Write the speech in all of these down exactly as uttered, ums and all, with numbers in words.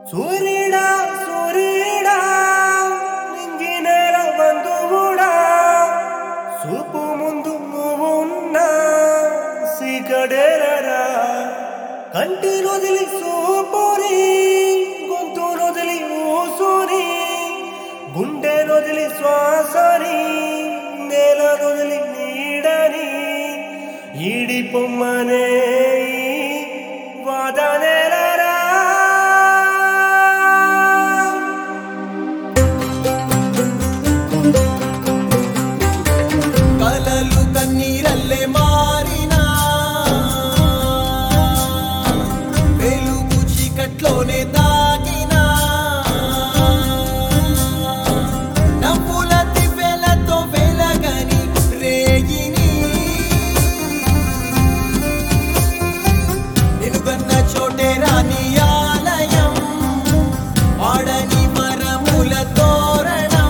సూర్యుడా సూర్యుడా నింగినేల బంధువుడా చూపు ముందు నువ్వున్నా సిగడేరరా కంటి నొదిలి సూపుని గొంతు నొదిలి ఊసుని గుండె నొదిలి శ్వాసని నేల నొదిలి నీడని ఈడి పొమ్మనే వాదనేలరా కలలు కన్నీరల్లే మారినా వెలుగు చీకట్లోనే దాగినా నవ్వుల దివ్వెలతో వెలగని రేగిని నిలుగన్న చోటే రాని ఆలయం వాడని మరముల తోరణం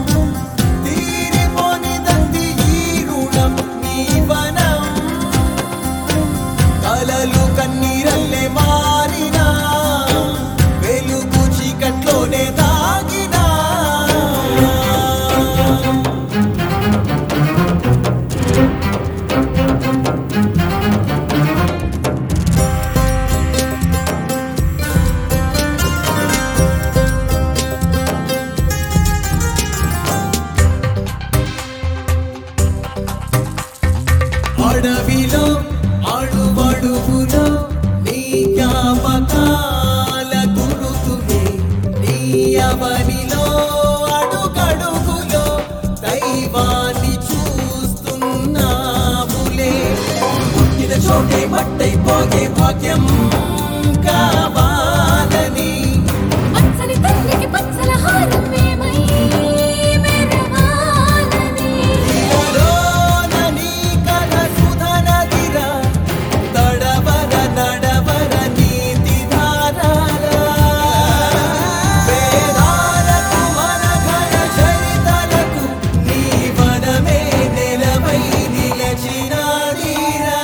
తీరిపోనిదంది ఈ రుణం నీ వనం కలలు కన్నీరల్లే మారినా వెలుగు చీకట్లోనే దాగినా అడవిలో అడువడుగులో నీ జ్ఞాపకాల గురుతులే నీ అవనిలో అడుగడుగులో దైవాన్ని చూస్తున్నాములే పుట్టిన చోటే మట్టైపోయే భాగ్యం కావాలని పచ్చని తల్లికి పచ్చల హారం మేమై మెరవాలని ఇలలోన నీ కథ సుధనదిరా తడవర నడవర నీతి ధారాల వేదాలకు మన ఘన చరితలకు నీ వనమే నెలవై నిలచినాదిరా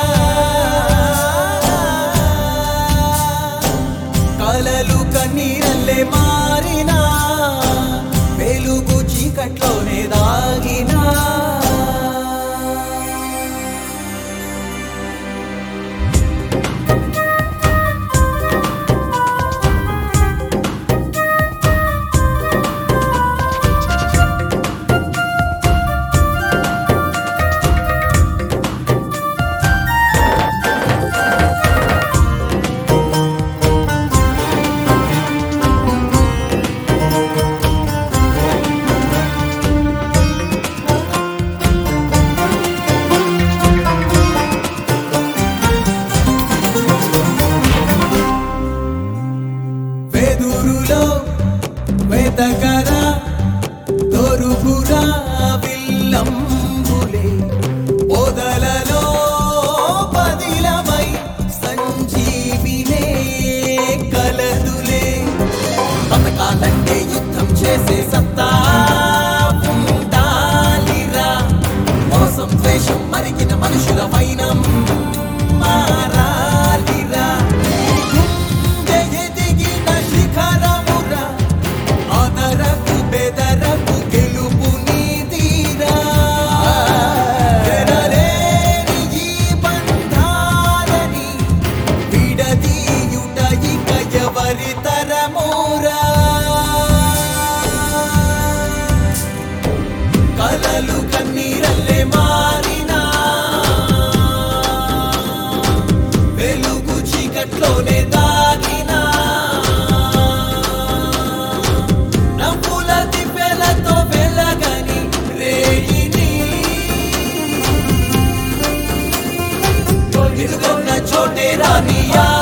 కలలు కన్నీరల్లే మారినా వెలుగు చీకట్లోనే దాగినా వెదురులో వెతకరా దొరుకురా విల్లంబులే పొదలలో పదిలమై సంజీవినే కలదులే బతకాలంటే యుద్ధం చేసే సత్తా ఉండాలిరా మోసం ద్వేషం మరిగిన మనుషుల వైనం మారాలిరా గుండె ఎదిగిన శిఖరమురా అదరకు బెదరకు గెలుపు నీదిరా ఎనలేని ఈ బంధాలని విడదీయుట ఇక ఎవరి తరమురా కలలు కన్నీరల్లే మారినా వెలుగు చీకట్లోనే దాగినా నవ్వుల దివ్వెలతో వెలగని రేగిని నిలుగొన్న చోటే రాని